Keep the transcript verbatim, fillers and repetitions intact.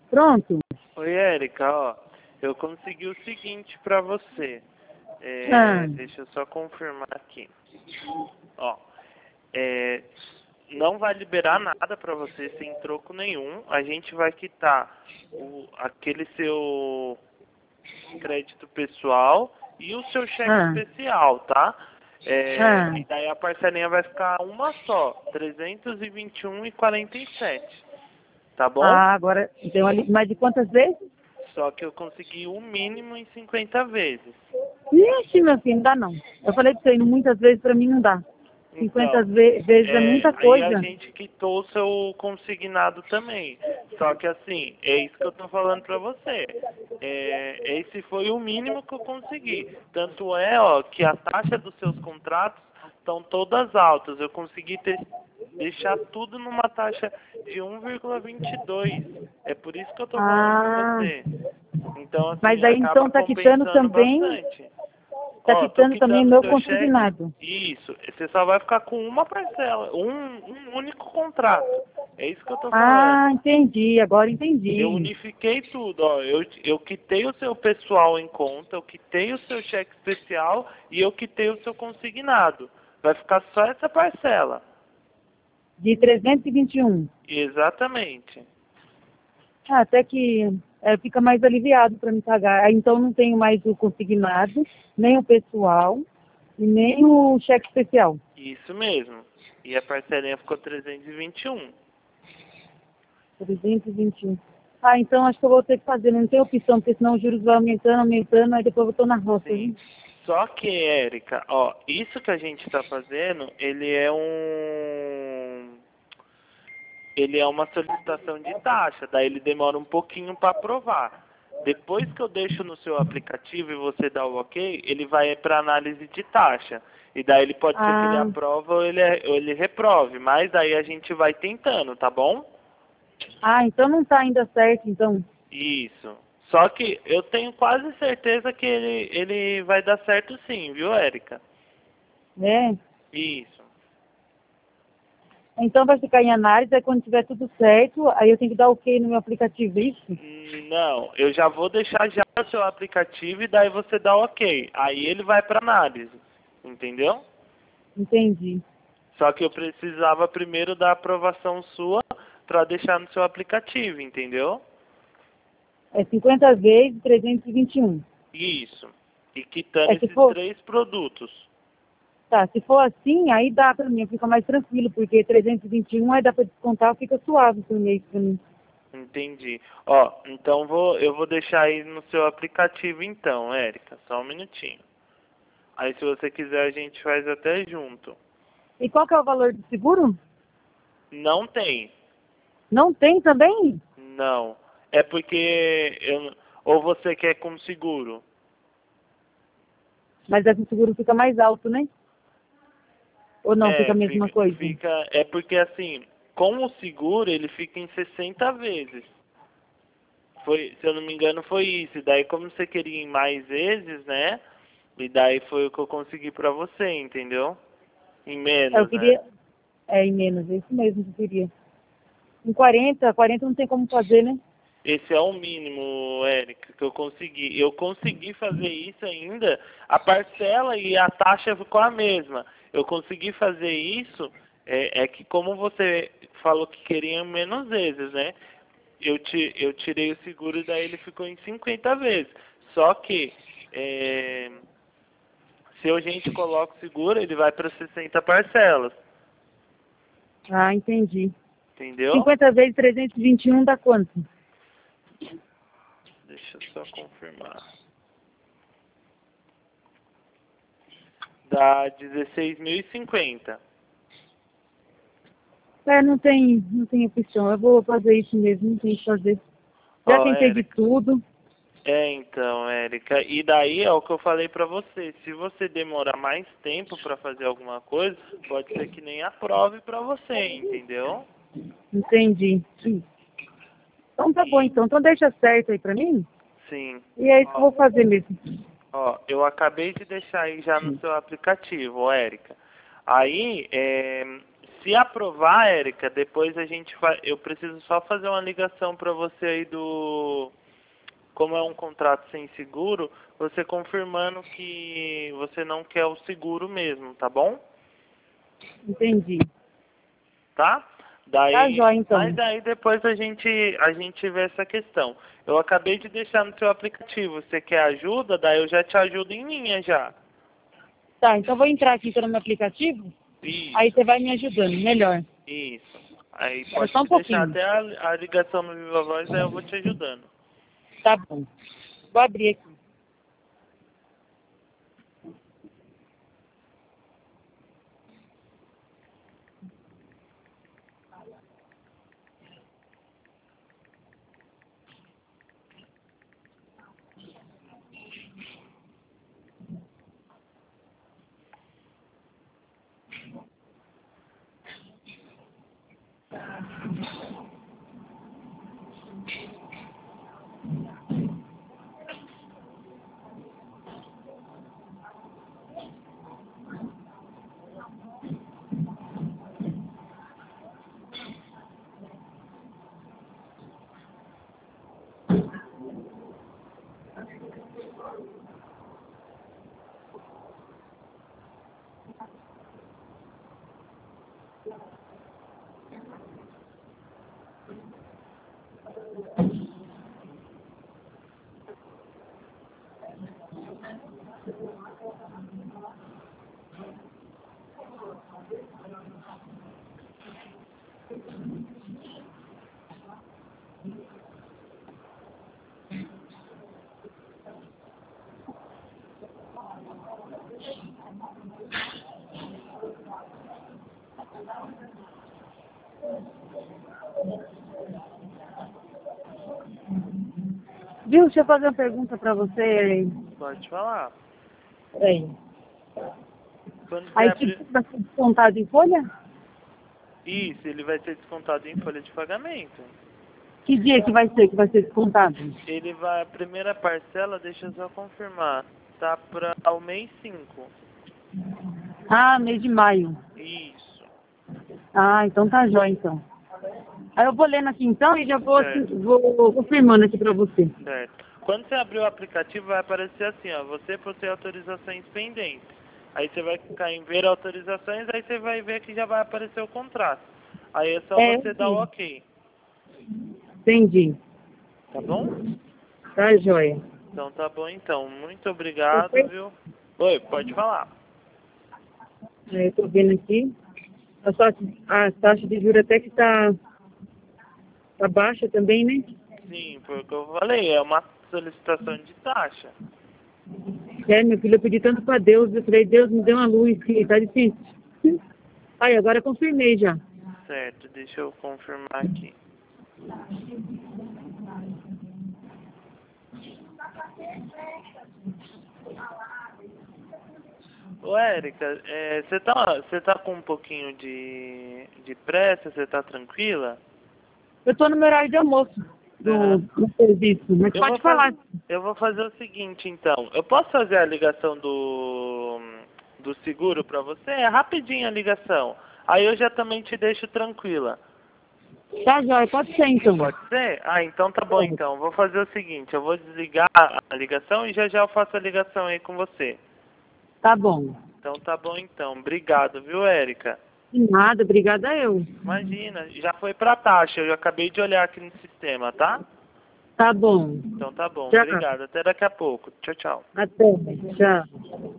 Pronto? Oi, Érica, ó, eu consegui o seguinte pra você. É, Ah. Deixa eu só confirmar aqui. Ó, é, não vai liberar nada pra você sem troco nenhum. A gente vai quitar o, aquele seu crédito pessoal e o seu cheque Ah. especial, tá? É, Ah. e daí a parcelinha vai ficar uma só, trezentos e vinte e um e quarenta e sete, tá bom? Ah, agora deu ali. Mas de quantas vezes? Só que eu consegui o mínimo em cinquenta vezes. Ixi, meu filho, não dá não. Eu falei pra você, indo muitas vezes pra mim não dá. cinquenta Então, ve vezes é é, muita aí a coisa. gente quitou o seu consignado também. Só que assim, é isso que eu tô falando pra você. É, esse foi o mínimo que eu consegui. Tanto é, ó, que a taxa dos seus contratos estão todas altas. Eu consegui ter, deixar tudo numa taxa de um vírgula vinte e dois. É por isso que eu tô falando pra Ah, você. Então, mas assim, aí acaba então tá quitando compensando também, bastante. tá Ó, tô quitando também quitando meu seu cheque. consignado. Isso. Você só vai ficar com uma parcela, um, um único contrato. É isso que eu tô falando. Ah, entendi, agora Eu entendi. unifiquei tudo, ó. Eu, eu quitei o seu pessoal em conta, eu quitei o seu cheque especial e eu quitei o seu consignado. Vai ficar só essa parcela. De trezentos e vinte e um. Exatamente. Ah, até que é, fica mais aliviado para me pagar. Aí, então não tenho mais o consignado, nem o pessoal e nem o cheque especial. Isso mesmo. E a parcelinha ficou trezentos e vinte e um. trezentos e vinte e um. Ah, então acho que eu vou ter que fazer, não tem opção, porque senão os juros vão aumentando, aumentando, aí depois eu tô na roça, Sim. viu? Só que, Érica, ó, isso que a gente está fazendo, ele é um... Ele é uma solicitação de taxa, daí ele demora um pouquinho para aprovar. Depois que eu deixo no seu aplicativo e você dá o ok, ele vai para análise de taxa. E daí ele pode ser que ele Ah, aprova ou ele, ou ele reprove, mas daí a gente vai tentando, tá bom? ah, então não tá ainda certo, então. Isso. Só que eu tenho quase certeza que ele, ele vai dar certo sim, viu, Érica? É. Isso. Então vai ficar em análise, aí quando tiver tudo certo, aí eu tenho que dar ok no meu aplicativo, isso? Hum, Não, eu já vou deixar já o seu aplicativo e daí você dá ok. Aí ele vai para análise, entendeu? Entendi. Só que eu precisava primeiro da aprovação sua para deixar no seu aplicativo, entendeu? É cinquenta vezes trezentos e vinte e um. Isso. E quitando É, se esses for, três produtos. tá, se for assim, aí dá pra mim, fica mais tranquilo, porque trezentos e vinte e um aí dá pra descontar, fica suave por mês pra mim. Entendi. Ó, então vou, eu vou deixar aí no seu aplicativo então, Érica. Só um minutinho. Aí se você quiser a gente faz até junto. E qual que é o valor do seguro? Não tem. Não tem também? Não. É porque eu, ou você quer com seguro? Mas esse seguro fica mais alto, né? Ou não, fica É, a mesma fica, coisa? fica, é porque assim, com o seguro ele fica em sessenta vezes. Foi, se eu não me engano, foi isso. E daí como você queria em mais vezes, né? E daí foi o que eu consegui pra você, entendeu? Em É, eu menos, né? queria, é, em menos, é isso mesmo que eu queria. Em quarenta, quarenta não tem como fazer, né? Esse é o mínimo, Érica, que eu consegui. Eu consegui fazer isso ainda. A parcela e a taxa ficou a mesma. Eu consegui fazer isso, é, é que como você falou que queria menos vezes, né? Eu, ti, eu tirei o seguro e daí ele ficou em cinquenta vezes. Só que é, se a gente coloca o seguro, ele vai para sessenta parcelas. Ah, entendi. Entendeu? cinquenta vezes trezentos e vinte e um dá quanto? Deixa eu só confirmar. Dá dezesseis mil e cinquenta. É, não tem, não tem opção. Eu vou fazer isso mesmo, não tem o que fazer. Já Ó, tentei de Érica. tudo. É, então, Érica. E daí é o que eu falei pra você. Se você demorar mais tempo pra fazer alguma coisa, pode ser que nem aprove pra você, entendeu? Entendi. Então tá bom, E, então. Então deixa certo aí pra mim. sim. E é isso que eu Ó, vou fazer mesmo. ó, eu acabei de deixar aí já no seu aplicativo, ó, Érica. Aí, é, se aprovar, Érica, depois a gente vai, eu preciso só fazer uma ligação para você aí do, como é um contrato sem seguro, você confirmando que você não quer o seguro mesmo, tá bom? Entendi. Tá? Daí, Tá jóia, então. mas aí depois a gente, a gente vê essa questão. Eu acabei de deixar no seu aplicativo. Você quer ajuda? Daí eu já te ajudo em linha já. Tá, então eu vou entrar aqui pelo meu aplicativo. Isso. Aí você vai me ajudando, melhor. Isso. Aí Espera pode só um deixar pouquinho. até a, a ligação no Viva Voz, aí eu vou te ajudando. Tá bom. Vou abrir aqui. Viu, deixa eu fazer uma pergunta pra você. Pode falar. Peraí. Quando você Aí abrir... tipo, vai ser descontado em folha? Isso, ele vai ser descontado em folha de pagamento. Que dia que vai ser que vai ser descontado? Ele vai, a primeira parcela, deixa eu só confirmar, tá para o mês cinco. Ah, mês de maio. Isso. Ah, então tá jóia, então. Aí eu vou lendo aqui então e já vou, Certo. vou confirmando aqui pra você. Certo. Quando você abrir o aplicativo, vai aparecer assim, ó, você possui autorizações pendentes. Aí você vai clicar em ver autorizações, aí você vai ver que já vai aparecer o contrato. Aí é só É, você dar o sim. ok, Entendi. tá bom? Tá jóia. Então tá bom então. Muito obrigado, viu? Oi, pode falar. É, eu tô vendo aqui. A taxa, a taxa de juros até que tá, tá baixa também, né? Sim, foi o que eu falei, é uma solicitação de taxa. É, meu filho, eu pedi tanto pra Deus, eu falei, Deus me dê uma luz, que tá difícil. Aí, agora eu confirmei já. Certo, deixa eu confirmar aqui. Ô, Érica, é, você tá, você tá com um pouquinho de, de pressa? Você tá tranquila? Eu tô no meu horário de almoço do, Aham. do serviço, mas Eu vou pode falar. fazer, eu vou fazer o seguinte, então. Eu posso fazer a ligação do, do seguro pra você? É rapidinho a ligação. Aí eu já também te deixo tranquila. Tá jóia, pode ser então. Pode ser? Ah, então tá bom então. Vou fazer o seguinte, eu vou desligar a ligação e já já eu faço a ligação aí com você. Tá bom. Então tá bom então. Obrigado, viu, Érica? De nada, obrigada eu. Imagina, já foi pra taxa, eu acabei de olhar aqui no sistema, tá? Tá bom. Então tá bom, Tchau. obrigado. Até daqui a pouco. Tchau, tchau. Até. Tchau.